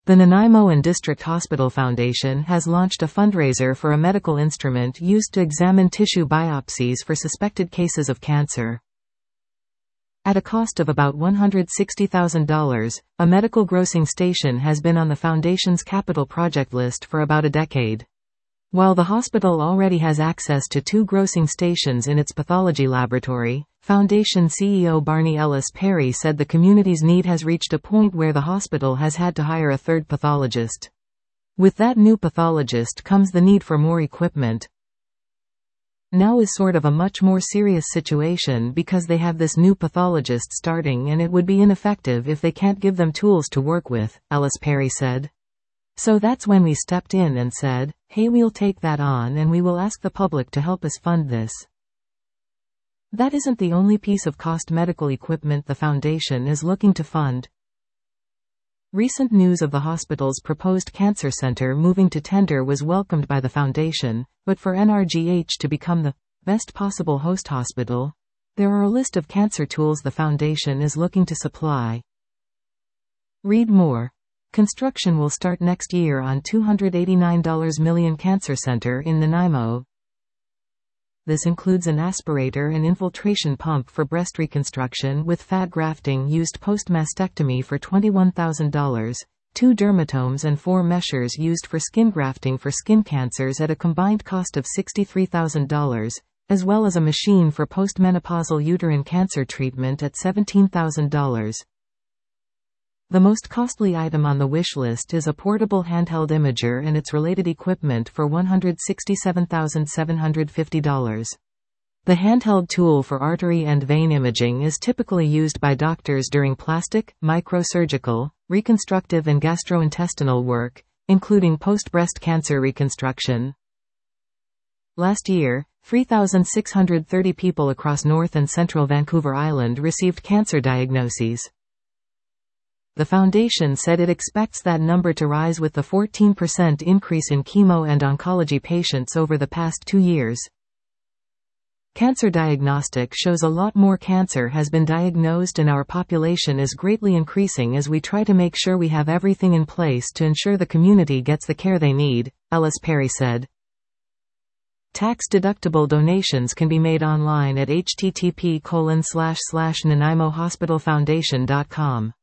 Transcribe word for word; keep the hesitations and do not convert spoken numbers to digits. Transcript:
The Nanaimo and District Hospital Foundation has launched a fundraiser for a medical instrument used to examine tissue biopsies for suspected cases of cancer. At a cost of about one hundred sixty thousand dollars, a medical grossing station has been on the Foundation's capital project list for about a decade. While the hospital already has access to two grossing stations in its pathology laboratory, Foundation C E O Barney Ellis Perry said the community's need has reached a point where the hospital has had to hire a third pathologist. With that new pathologist comes the need for more equipment. Now is sort of a much more serious situation because they have this new pathologist starting and it would be ineffective if they can't give them tools to work with, Ellis Perry said. So that's when we stepped in and said, hey, we'll take that on and we will ask the public to help us fund this. That isn't the only piece of cost medical equipment the Foundation is looking to fund. Recent news of the hospital's proposed cancer center moving to tender was welcomed by the Foundation, but for N R G H to become the best possible host hospital, there are a list of cancer tools the Foundation is looking to supply. Read more. Construction will start next year on two hundred eighty-nine million dollars Cancer Center in Nanaimo. This includes an aspirator and infiltration pump for breast reconstruction with fat grafting used post-mastectomy for twenty-one thousand dollars, two dermatomes and four meshers used for skin grafting for skin cancers at a combined cost of sixty-three thousand dollars, as well as a machine for postmenopausal uterine cancer treatment at seventeen thousand dollars. The most costly item on the wish list is a portable handheld imager and its related equipment for one hundred sixty-seven thousand seven hundred fifty dollars. The handheld tool for artery and vein imaging is typically used by doctors during plastic, microsurgical, reconstructive and gastrointestinal work, including post-breast cancer reconstruction. Last year, three thousand six hundred thirty people across North and Central Vancouver Island received cancer diagnoses. The Foundation said it expects that number to rise with the fourteen percent increase in chemo and oncology patients over the past two years. Cancer diagnostic shows a lot more cancer has been diagnosed and our population is greatly increasing as we try to make sure we have everything in place to ensure the community gets the care they need, Ellis Perry said. Tax-deductible donations can be made online at h t t p colon slash slash nanaimo hospital foundation dot com.